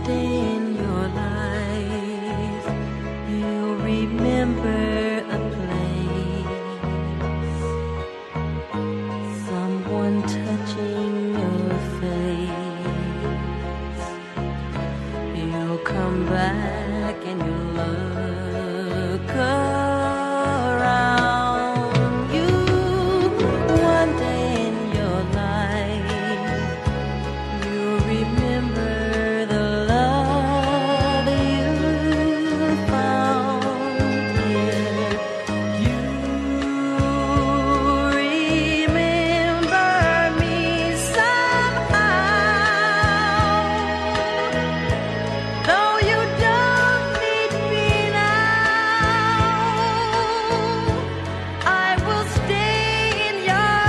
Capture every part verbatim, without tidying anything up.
day in your life, you'll remember a place, someone touching your face. You'll come back and you'll look around you. One day in your life, you'll remember the love you found here. You remember me somehow, though you don't need me now. I will stay in your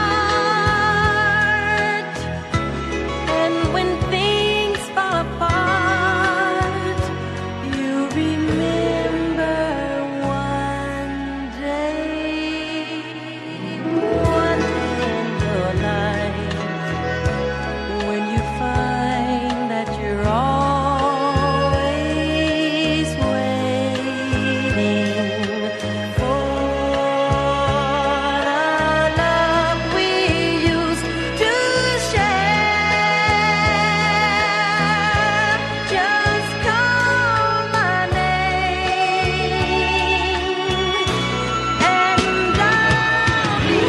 heart, and when things fall apart, you remember one day, one day in your life, when you find that you're always waiting for the love we used to share. Just call my name, and I'll be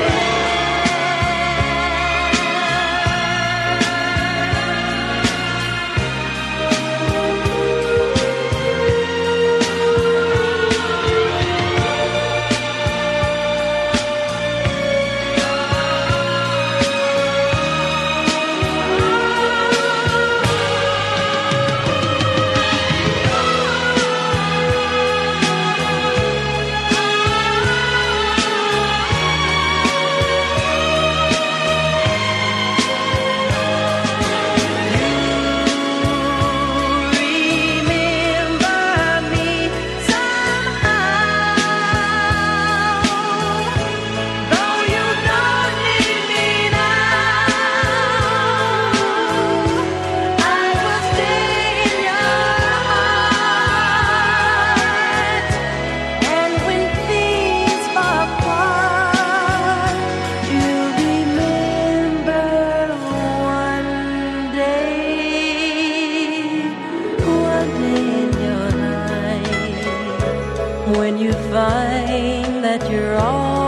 remember me somehow, though you don't need me now. I will stay in your heart, and when things fall apart, you remember one day, one day in your life, when you find that you're all